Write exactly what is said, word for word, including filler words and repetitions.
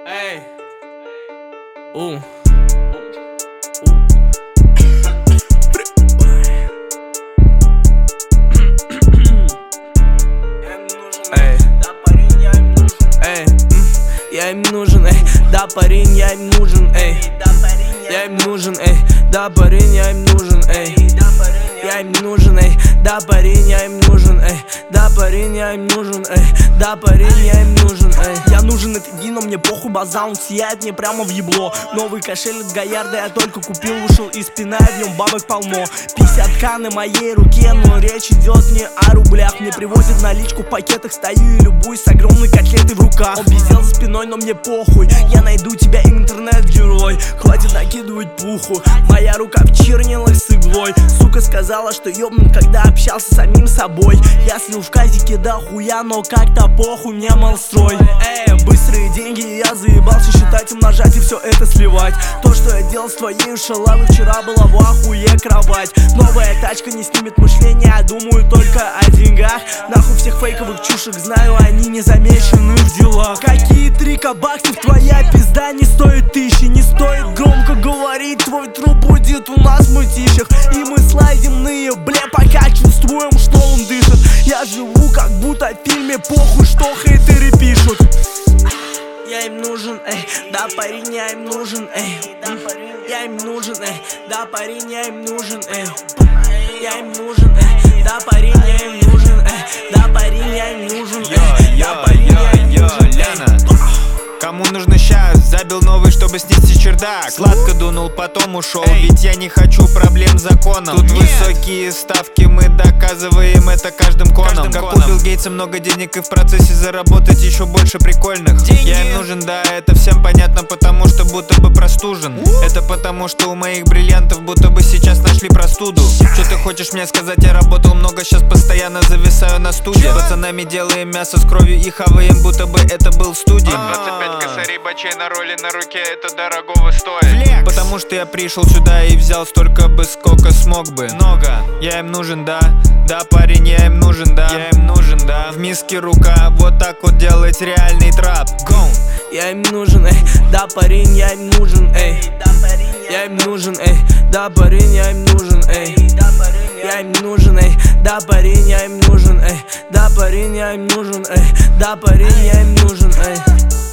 Эй. У. Я им нужен, эй, да, парень, я им нужен, эй, я им нужен, эй, да, парень, я им нужен, эй, я им нужен, эй, да, парень, я им нужен, эй, да, парень, я им нужен, эй, да, парень, я им нужен, эй. Я нужен этой дни, но мне похуй, база, он сияет мне прямо в ебло. Новый кошель от Гаярда я только купил, ушел из спина, в нем бабок полно. пятьдесят ка на моей руке, но речь идет не о рублях. Мне привозят наличку в пакетах, стою и любуюсь с огромной котлетой в руках. Он пиздел за спиной, но мне похуй, я найду тебя, интернет-герой. Хватит накидывать пуху, моя рука в чернилах с иглой. Сука сказала, что ёбнут, когда общался с самим собой. Я слил в казике до хуя, но как-то похуй, мне мал строй. Эй, быстрые деньги, я заебался считать, умножать и все это сливать. То, что я делал с твоей шалавой, вчера была в ахуе кровать. Новая тачка не снимет мышление, я думаю только о деньгах. Нахуй всех фейковых чушек, знаю, они не замечены в делах. Какие три баксов, твоя пизда не стоит тысячи. Не стоит громко говорить, твой труп будет у нас в мытищах. И мы слайдимные, бля, пока чувствуем, что он дышит. Я живу как будто в фильме, похуй, что хейтеры пишут. Я им нужен, эй, да, парень, я им нужен, эй, я им нужен, эй, да, парень, я им нужен, эй, я им нужен, эй, да, парень, я им нужен, эй, да, парень, я им нужен, эй, да, парень, я им нужен, эй. Кому нужно щас? Забил новый, чтобы снести чердак. Сладко дунул, потом ушел. Ведь я не хочу проблем с законом. Тут Нет. высокие ставки, мы доказываем это каждым коном. Каждым как коном. У Билл Гейтса много денег, и в процессе заработать еще больше прикольных. Деньги. Я им нужен, да, это всем понятно, потому что будто бы простужен. У? Это потому что у моих бриллиантов будто бы сейчас нашли простуду. Что ты хочешь мне сказать? Я работал много, сейчас постоянно зависаю на студии. С пацанами делаем мясо с кровью и хаваем, будто бы это был студент. двадцать пять косарей бачей на роли на руке, это дорогого стоит. Флекс. Потому что я пришел сюда и взял столько бы, сколько смог бы. Много. Я им нужен, да, да, парень, я им нужен, да, я им нужен, да. В миске рука, вот так вот делать реальный трап. Go. Я им нужен, эй, да, парень, я им нужен, эй, я им нужен, эй, да, парень, я им нужен, эй, я им нужен, эй, да, парень, я им нужен, эй, да, парень, я им нужен, эй, да, парень, я им нужен, эй.